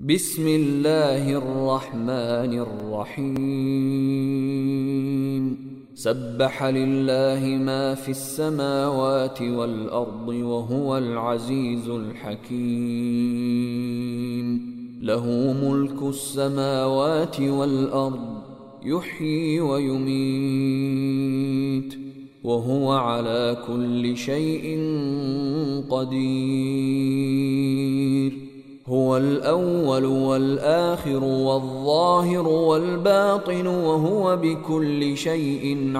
بسم الله الرحمن الرحيم سبح لله ما في السماوات والأرض وهو العزيز الحكيم له ملك السماوات والأرض يحيي ويميت وهو على كل شيء قدير هو الأول والآخر والظاهر والباطن وهو بكل شيء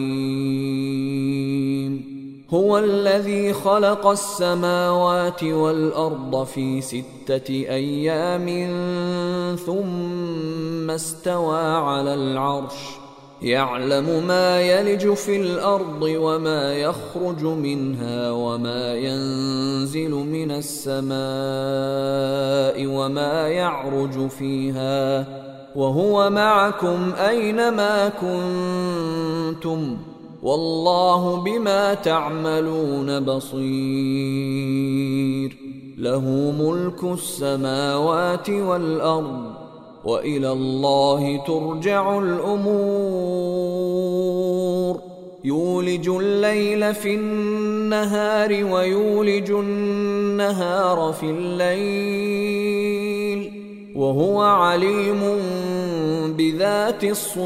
عليم هو الذي خلق السماوات والأرض في 6 أيام ثم استوى على العرش يعلم ما يلج في الأرض وما يخرج منها وما ينزل من السماء وما يعرج فيها وهو معكم أينما كنتم والله بما تعملون بصير له ملك السماوات والأرض وإلى الله ترجع الأمور يولج الليل في النهار ويولج النهار في الليل وهو عليم بذات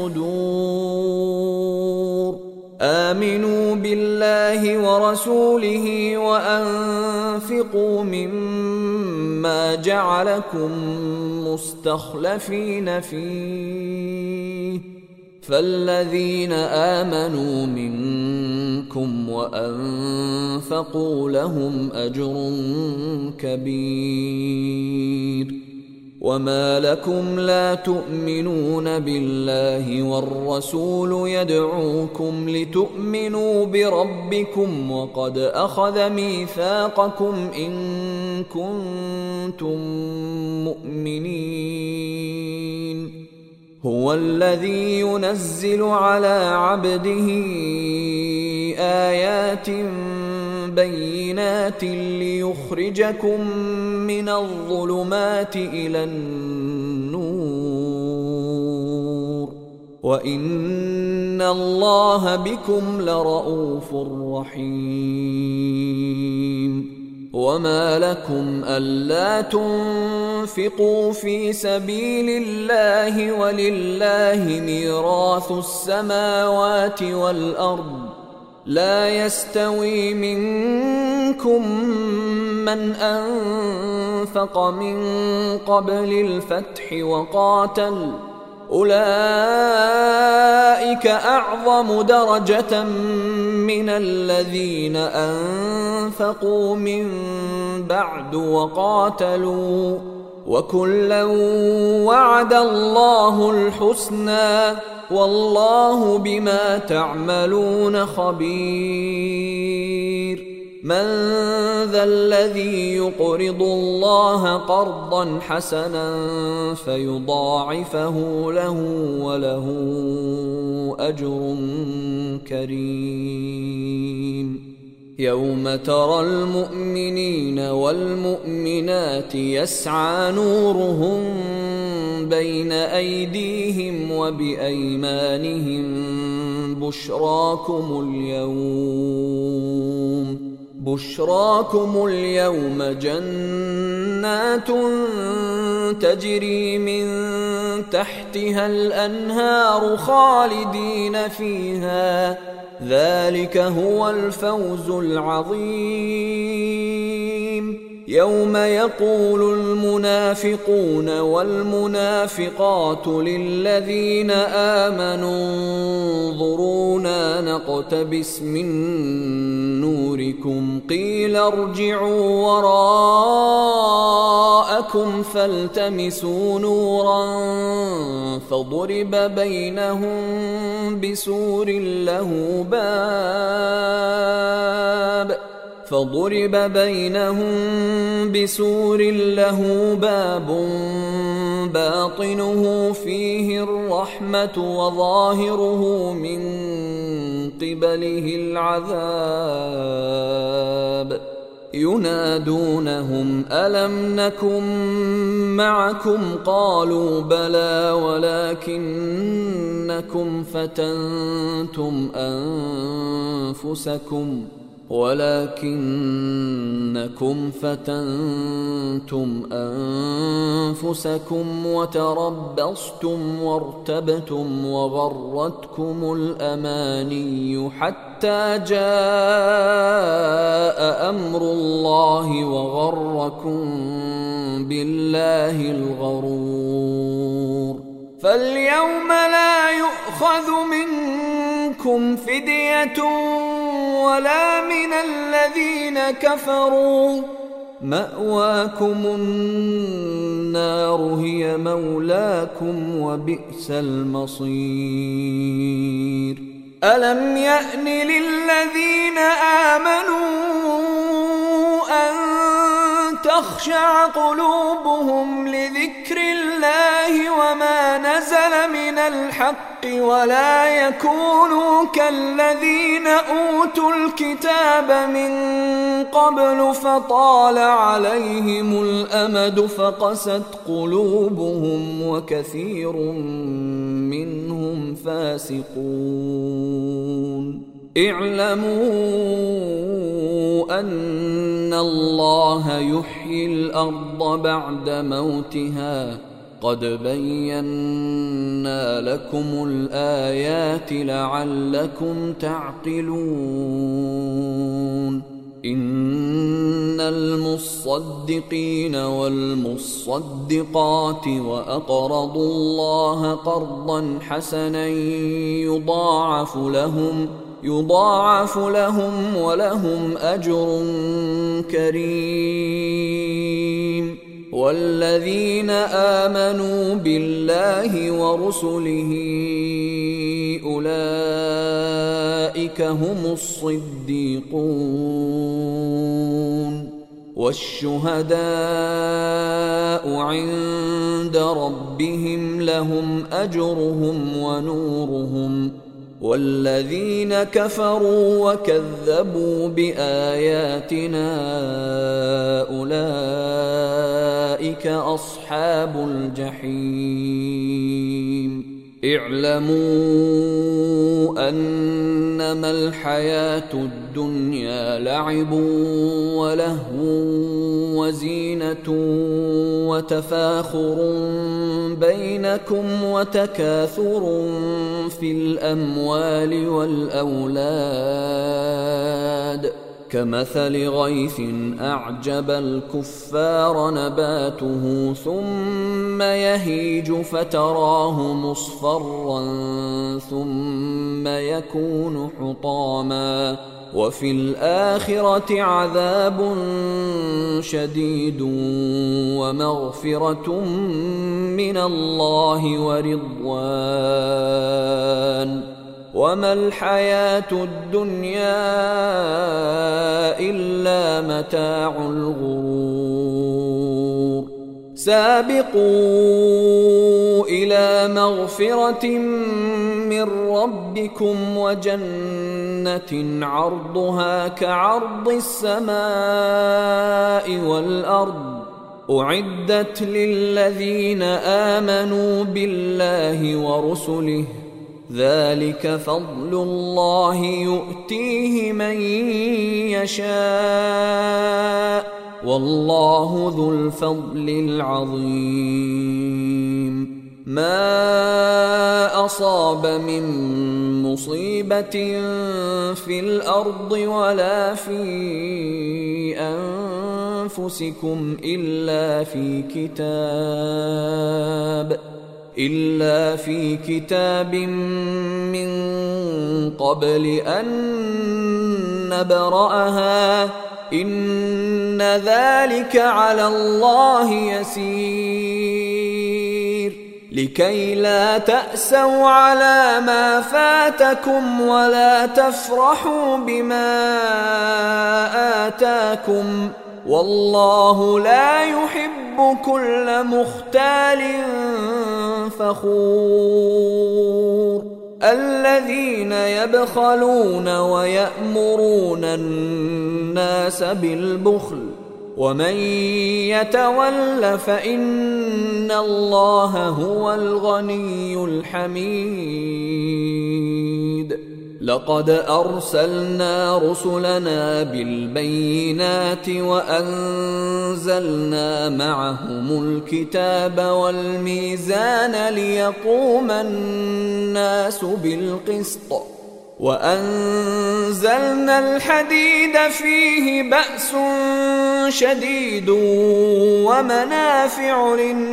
الصدور آمنوا بالله ورسوله وأنفقوا مما جعلكم مستخلفين فيه فالذين آمنوا منكم وأنفقوا لهم أجر كبير وما لكم لا تؤمنون بالله والرسول يدعوكم لتؤمنوا بربكم وقد أخذ ميثاقكم إن كنتم مؤمنين هو الذي ينزل على عبده آيات بينات ليخرجكم من الظلمات إلى النور وإن الله بكم لرؤوف رحيم وما لكم ألا تنفقوا في سبيل الله ولله ميراث السماوات والأرض لا يستوي منكم من أنفق من قبل الفتح وقاتل أولئك أعظم درجة من الذين أنفقوا من بعد وقاتلوا وكلا وعد الله الحسنى والله بما تعملون خبير من ذا الذي يقرض الله قرضا حسنا فيضاعفه له وله أجر كريم يوم ترى المؤمنين والمؤمنات يسعى نورهم بين أيديهم وبأيمانهم بشراكم اليوم جنات تجري من تحتها الأنهار خالدين فيها ذلك هو الفوز العظيم يوم يقول المنافقون والمنافقات للذين آمنوا انظرونا نقتبس من نوركم قيل ارجعوا وراءكم فالتمسوا نورا فضرب بينهم بسور له باب باطنه فيه الرحمة وظاهره من قبله العذاب ينادونهم ألم نكن معكم قالوا بلى ولكنكم فتنتم أنفسكم وتربصتم وارتبتم وغرتكم الأماني حتى جاء أمر الله وغركم بالله الغرور. فاليوم لا يؤخذ منكم فدية ولا من الذين كفروا، مأواكم النار هي مولاكم وبئس المصير. ألم يأن للذين آمنوا أن تخشع قلوبهم لذكر الله وما نزل من الحق ولا يكونوا كالذين أوتوا الكتاب من قبل فطال عليهم الأمد فقست قلوبهم وكثير منهم فاسقون. اعلموا أن الله يحيي الأرض بعد موتها قد بينا لكم الآيات لعلكم تعقلون. إن المصدقين والمصدقات وأقرضوا الله قرضا حسنا يضاعف لهم ولهم أجر كريم. والذين آمنوا بالله ورسله أولئك هم الصديقون والشهداء عند ربهم لهم أجرهم ونورهم. والذين كفروا وكذبوا بآياتنا أولئك أصحاب الجحيم. اعلموا أنما الحياة الدنيا لعب ولهو وزينة وتفاخر بينكم وتكاثر في الأموال والأولاد كمثل غيث أعجب الكفار نباته ثم يهيج فتراه مصفرا ثم يكون حطاما وفي الآخرة عذاب شديد ومغفرة من الله ورضوان وما الحياة الدنيا إلا متاع الغرور. سابقوا إلى مغفرة من ربكم وجنة عرضها كعرض السماء والأرض أعدت للذين آمنوا بالله ورسله ذلك فضل الله يؤتيه من يشاء والله ذو الفضل العظيم. ما أصاب من مصيبة في الأرض ولا في أنفسكم إلا في كتاب من قبل أن نبرأها إن ذلك على الله يسير. لكي لا تأسوا على ما فاتكم ولا تفرحوا بما آتاكم والله لا يحب كل مختال فخور. الذين يبخلون ويأمرون الناس بالبخل ومن يتول فإن الله هو الغني الحميد. لقد أرسلنا رسلنا بالبينات وأنزلنا معهم الكتاب والميزان ليقوم الناس بالقسط وأنزلنا الحديد فيه بأس شديد ومنافع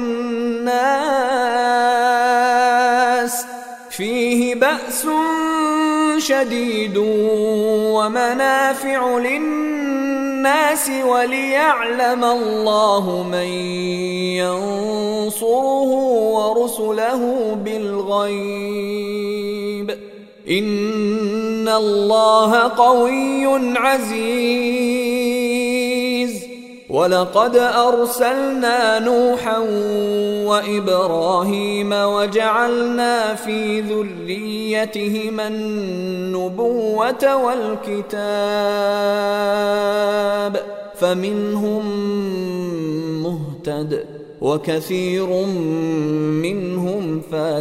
للناس وليعلم الله من ينصره ورسله بالغيب إن الله قوي عزيز. ولقد أرسلنا نوحا وإبراهيم وجعلنا في ذريتهما النبوة والكتاب فمنهم مهتد وكثير منهم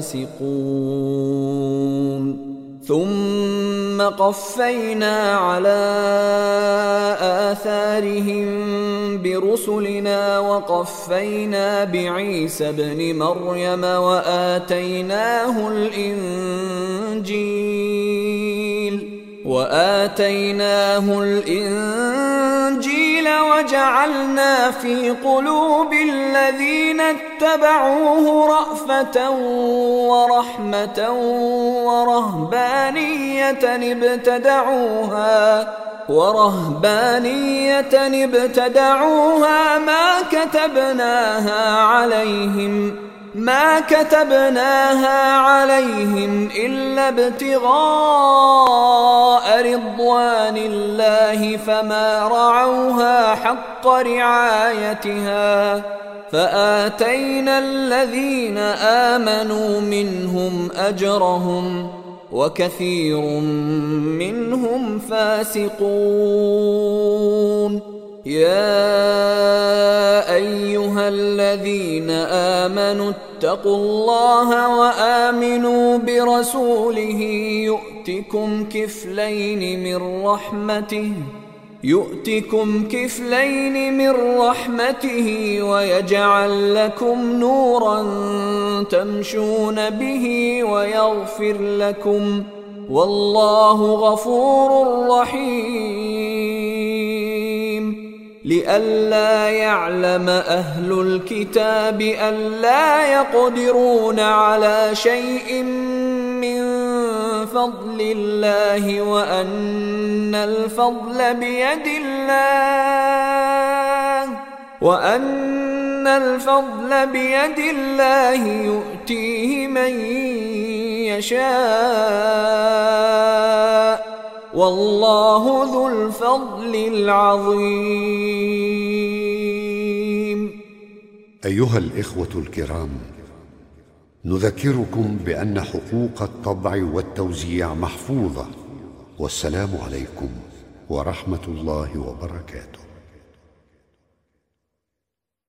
فاسقون. ثم قفينا على آثارهم برسلنا وقفينا بعيسى ابن مريم وآتيناه الإنجيل وجعلنا في قلوب الذين اتبعوه رأفة ورحمة ورهبانية ابتدعوها ما كتبناها عليهم إلا ابتغاء رضوان الله فما رعوها حق رعايتها فآتينا الذين آمنوا منهم أجرهم وكثير منهم فاسقون. يا أيها الذين آمنوا اتقوا الله وآمنوا برسوله يؤتكم كفلين من رحمته ويجعل لكم نورا تمشون به ويغفر لكم والله غفور رحيم. لئلا يعلم أهل الكتاب ألا يقدرون على شيء من فضل الله وأن الفضل بيد الله يؤتيه من يشاء والله ذو الفضل العظيم. أيها الإخوة الكرام، نذكركم بأن حقوق الطبع والتوزيع محفوظة. والسلام عليكم ورحمة الله وبركاته.